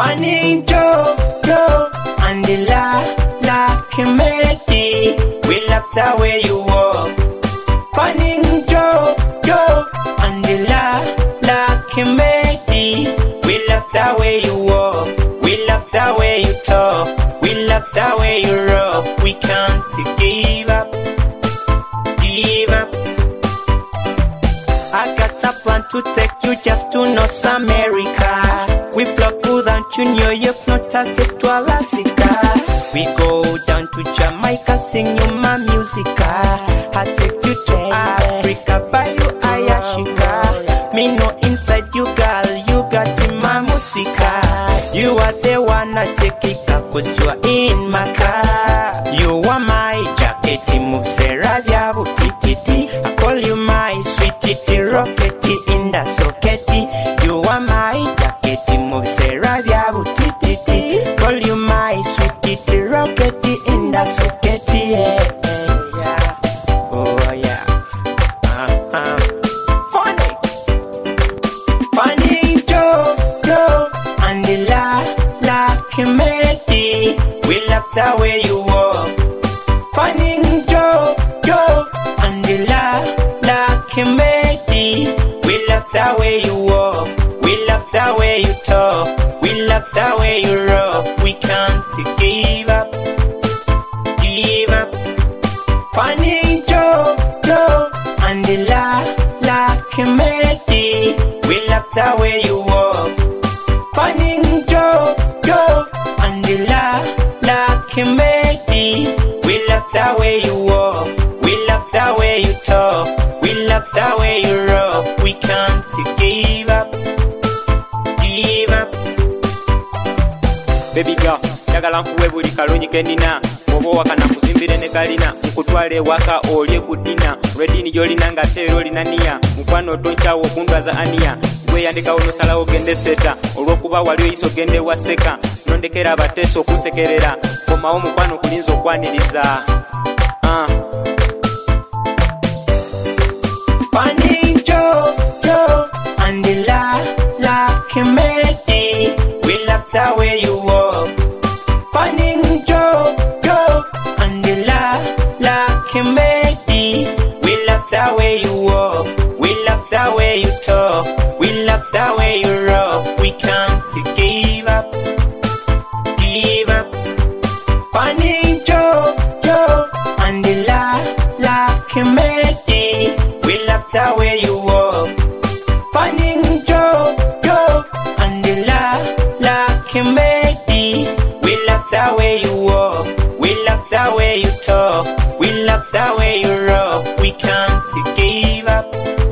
Funny Joe, and the la comedy. We love the way you walk. Funny Joe, and the la comedy. We love the way you walk. We love the way you talk. We love the way you rock. We can't give up. I got a plan to take you just to North America. We fly down to New York, not to take to Alaska. We go down to Jamaica, sing you my music. I take you to Africa, buy you Ayashika. Me no inside you, girl, you got in my musica. You are the one I take it, cause you are in my car. You are my jacket, move Seravia, titi. I call you my sweetie, rockety in the sockety. You are my jacket, move Seravia, titi. Call you my sweetie, rockety in the sockety. Yeah. Oh yeah. Funny Joe, and the la comedy. We love the way you walk. Funny Joe, and the la comedy. We love the way you walk. We love the way you talk. We love the way you rock. We can't give up. Funny Joe, and the la comedy. We love the way you walk. Funny Joe, and the la comedy. We love the way you walk. We love the way you talk. We love the way you rock. We can't give up. Baby girl, njagala nkuwe buli kalungi kenina. Bwoba wakana kuzimbire ne kalina. Nkutwale waka olye ku dina. Redini gyolina nga teero olina niya. Mukwano tonkyawo okundwaza aniya. Gwe yandikawo nosalawo gende seta. Olw'okuba wali oyiso gende waseka. Nondekera abateesa okunsekerera. Komawo mukwano kulinza okwaniriza. Funny Joe, and the la comedy. We love the way you walk. Funny Joe, and the la comedy. We love the way you walk. We love the way you talk. We love the way you rock. We can't give up. Funny Joe, and the la comedy. We love the way you walk. Funny Joe, and the la comedy. We love the way you walk. We love the way you talk. We love the way you rock. We can't give up.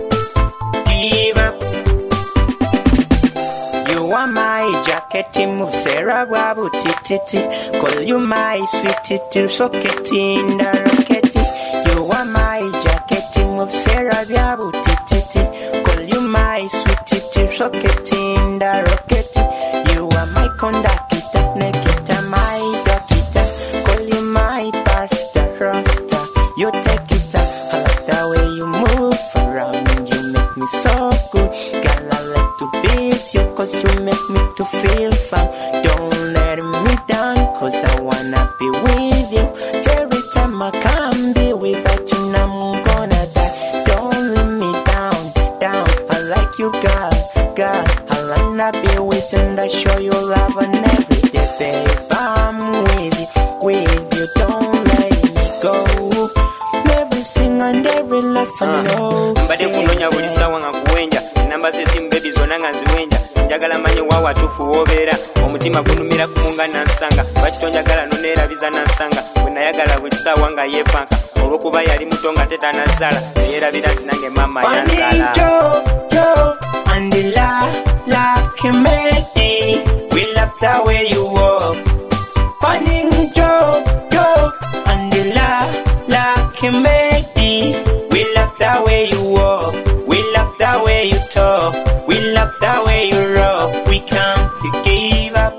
You are my jacket, move Sarah Wabu titi. Call you my sweetie, socket in the rocket. You are my jacket, move Sarah Wabu titi. Call you my sweetie, socket in the rocket. You are my conductor, Nikita, my doctor. Call you my pastor, Rasta. You take it up. I like the way you move around and you make me so good. Girl, I like to be you cause you make me to feel fun. Don't let me down cause I wanna be with you. Every time I can't be without you, I'm gonna die. Don't let me down. I like you, girl. I wanna be with you and I show you love and every day, babe. I'm with you, don't let me go. Everything and every life I know. Mbade kunonya buli sawa nga kuwenja. Namba zesimu baby zona nga nziwenja. Njagala manye wawa tufu wobeera. Omutima gunumira kumunga nansanga. Lwaki tonjagala noneerabiza nansanga. Bwe nayagala buli sawa nga yeepanka. Olw'okuba yali muto nga tetanazaala. Neyeerabira nti nange maama yanzaala. Funny Joe, and the la comedy. We love the way you walk. Funny Joe, and the la comedy. We love the way you walk. We love the way you talk. We love the way you rock. We can't give up.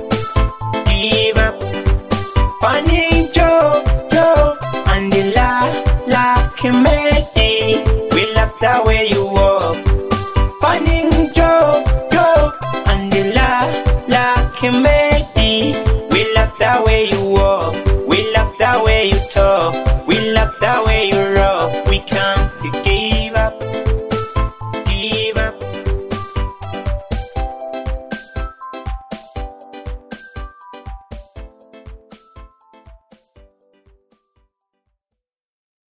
Funny Joe, and the la comedy. We love the way you walk. Funny Joe, and the la kimbe